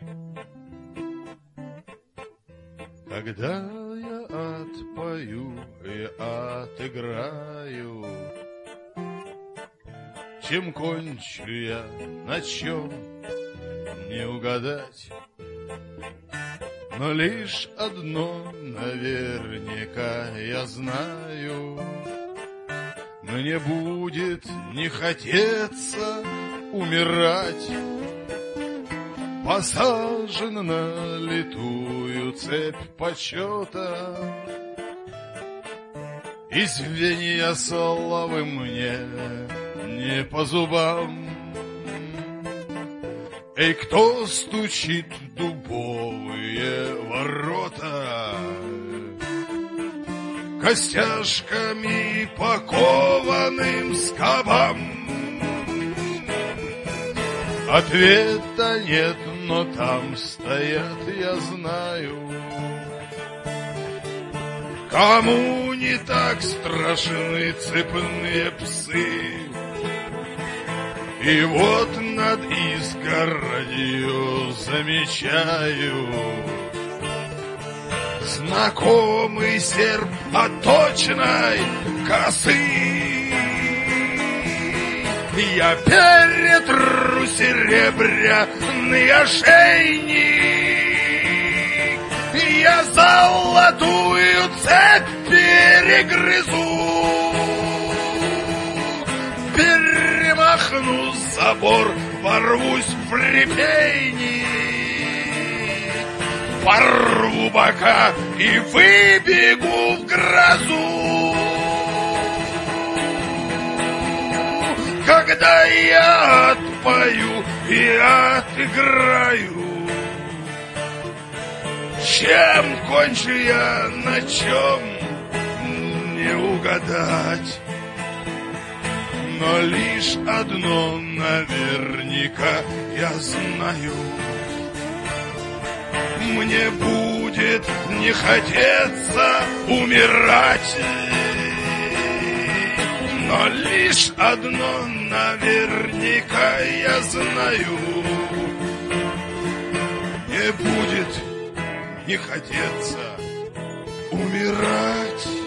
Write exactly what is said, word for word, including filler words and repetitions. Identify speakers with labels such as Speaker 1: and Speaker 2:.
Speaker 1: Когда я отпою и отыграю, чем кончу я, на чем не угадать. Но лишь одно наверняка я знаю: мне будет не хотеться умирать, посажен на литую цепь почета, и звенья славы мне не по зубам. Эй, кто стучит в дубовые ворота костяшками по кованым скобам? Ответа нет, но там стоят, я знаю, кому не так страшны цепные псы. И вот над изгородью замечаю знакомый серп отточенной косы. Я перетру серебряный ошейник, я золотую цепь перегрызу, перемахну забор, ворвусь в репейник, порву бока и выбегу в грозу. Когда я отпою и отыграю, чем кончу я, на чем не угадать. Но лишь одно наверняка я знаю: мне будет не хотеться умирать. Но лишь одно наверняка я знаю: мне будет не хотеться умирать.